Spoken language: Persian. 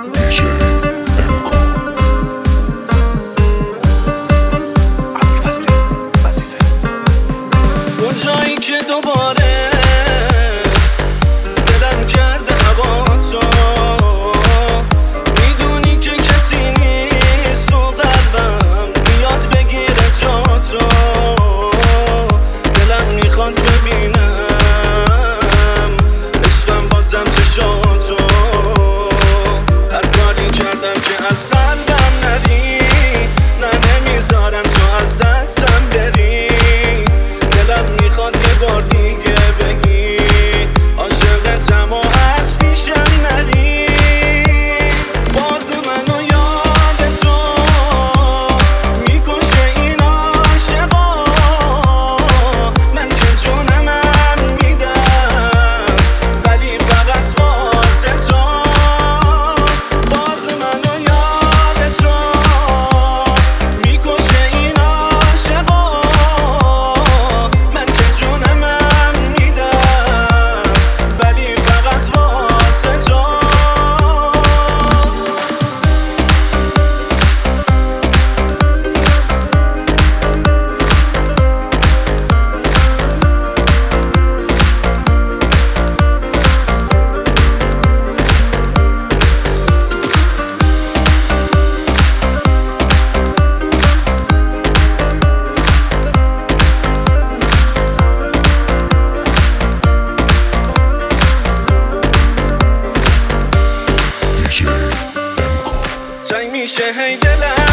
DJ MK ابوالفضل وظیفه اونجایی که دوباره دلم کرده هوا تو میدونی که کسی نیست تو قلبم بیاد بگیره جا تو دلم میخواد ببینم عشقم بازم چشاتو هر کاری کردم که از قلبم نری نه نمیذارم تو از دستم بری دلم میخواد یه بار دیگه بگی عاشقتم و از پیشم نری باز منو یاد تو میکشه این عاشقا من که جونمم میدم ولی فقط واسه تو باز منو یاد تو میکشه این عاشقا من که جونمم میدم ولی فقط واسه تو DJ MK تنگ میشه هی دلم